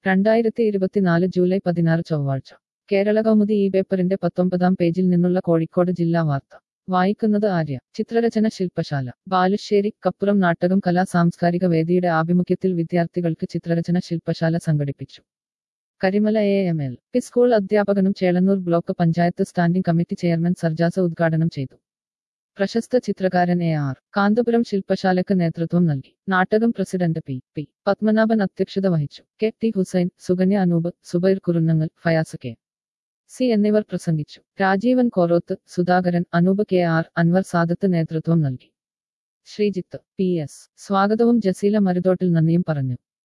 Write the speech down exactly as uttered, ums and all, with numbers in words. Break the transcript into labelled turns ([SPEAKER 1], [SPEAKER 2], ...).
[SPEAKER 1] രണ്ടായിരത്തി ഇരുപത്തിനാല് ജൂലൈ പതിനാറ് ചൊവ്വാഴ്ച കേരള കൗമുദി ഈ പേപ്പറിന്റെ പത്തൊമ്പതാം പേജിൽ നിന്നുള്ള കോഴിക്കോട് ജില്ലാ വാർത്ത വായിക്കുന്നത് ആര്യ. ചിത്രരചന ശില്പശാല ബാലുശ്ശേരി. കപ്പുറം നാട്ടകം കലാ സാംസ്കാരിക വേദിയുടെ ആഭിമുഖ്യത്തിൽ വിദ്യാർത്ഥികൾക്ക് ചിത്രരചന ശില്പശാല സംഘടിപ്പിച്ചു. Karimala A M L P school അധ്യാപകനും Chelannur block panchayat standing committee chairman Sarjas ഉദ്ഘാടനം ചെയ്തു. പ്രശസ്ത ചിത്രകാരൻ എ ആർ കാന്തപുരം ശില്പശാലയ്ക്ക് നേതൃത്വം നൽകി. Nattakam president P P Padmanabhan അധ്യക്ഷത വഹിച്ചു. K T Hussain, Sukanya Anoop, Subair Kurunnangal, Fayas K C എന്നിവർ പ്രസംഗിച്ചു. രാജീവൻ കോറോത്ത്, സുധാകരൻ, അനൂപ് കെ ആർ, അൻവർ സാദത്ത് നേതൃത്വം നൽകി. ശ്രീജിത്ത് പി എസ് സ്വാഗതവും ജസീല മരുതോട്ടിൽ നന്ദിയും പറഞ്ഞു.